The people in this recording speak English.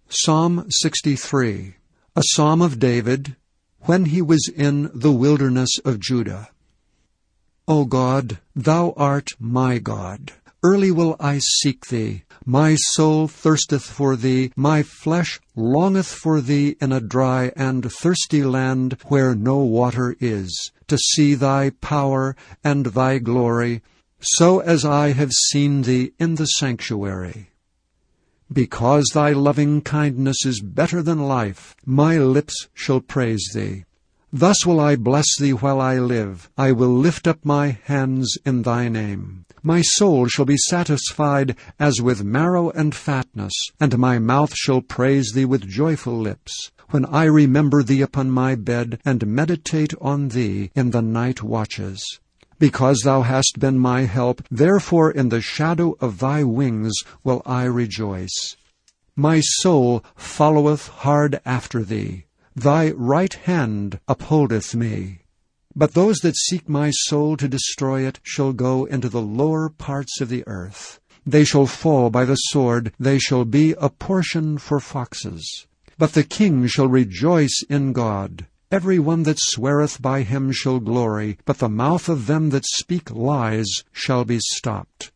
Psalm 63, a psalm of David, when he was in the wilderness of Judah. O God, thou art my God. Early will I seek thee. My soul thirsteth for thee. My flesh longeth for thee in a dry and thirsty land where no water is, to see thy power and thy glory, so as I have seen thee in the sanctuary. Because thy loving kindness is better than life, my lips shall praise thee. Thus will I bless thee while I live. I will lift up my hands in thy name. My soul shall be satisfied as with marrow and fatness, and my mouth shall praise thee with joyful lips, when I remember thee upon my bed, and meditate on thee in the night watches. Because thou hast been my help, therefore in the shadow of thy wings will I rejoice. My soul followeth hard after thee. Thy right hand upholdeth me. But those that seek my soul to destroy it shall go into the lower parts of the earth. They shall fall by the sword. They shall be a portion for foxes. But the king shall rejoice in God. Every one that sweareth by him shall glory, but the mouth of them that speak lies shall be stopped.